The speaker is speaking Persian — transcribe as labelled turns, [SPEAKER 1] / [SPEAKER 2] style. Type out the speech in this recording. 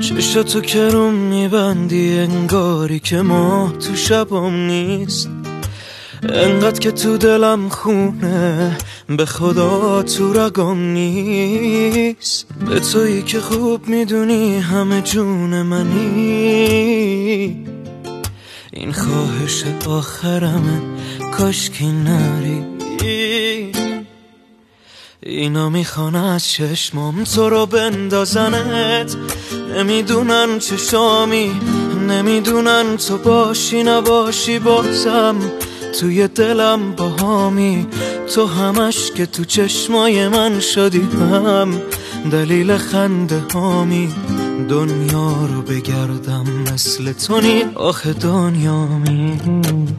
[SPEAKER 1] چشاتو که رو میبندی انگاری که ما تو شبام نیست، انقدر که تو دلم خونه به خدا تو رگام نیست. به تویی که خوب میدونی همه جون منی، این خواهش آخرمه کاشکی نری. اینا میخوان از چشمام تو رو بندازنت، نمیدونن چشامی، نمیدونن تو باشی نباشی بازم توی دلم باهامی. تو همش که تو چشمای من شدی هم دلیل خنده هامی. دنیا رو بگردم مثل تو نی آخه دنیامی.